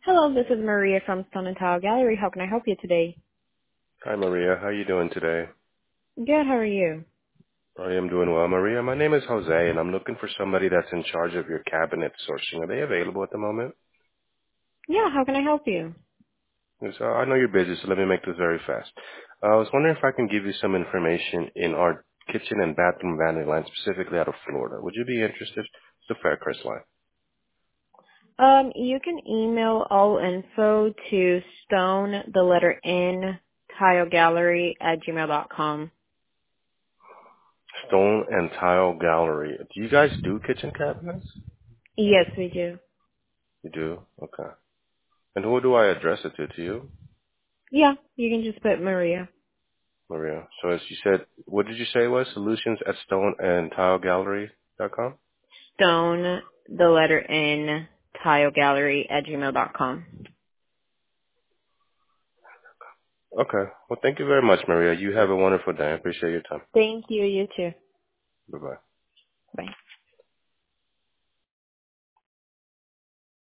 Hello, this is Maria from Stone and Tile Gallery. How can I help you today? Hi, Maria. How are you doing today? Good, how are you? I am doing well, Maria. My name is Jose, and I'm looking for somebody that's in charge of your cabinet sourcing. Are they available at the moment? Yeah, how can I help you? Yes, I know you're busy, so let me make this very fast. I was wondering if I can give you some information in our kitchen and bathroom vanity line, specifically out of Florida. Would you be interested? It's the Faircrest line. You can email all info to stone, the letter N, tile gallery at gmail.com. Stone and Tile Gallery. Do you guys do kitchen cabinets? Yes, we do. You do? Okay. And who do I address it to you? Yeah, you can just put Maria. Maria. So as you said, what did you say it was? Solutions at stoneandtilegallery.com? Stone, the letter N, tile gallery at gmail.com. Okay. Well, thank you very much, Maria. You have a wonderful day. I appreciate your time. Thank you, you too. Bye-bye. Bye.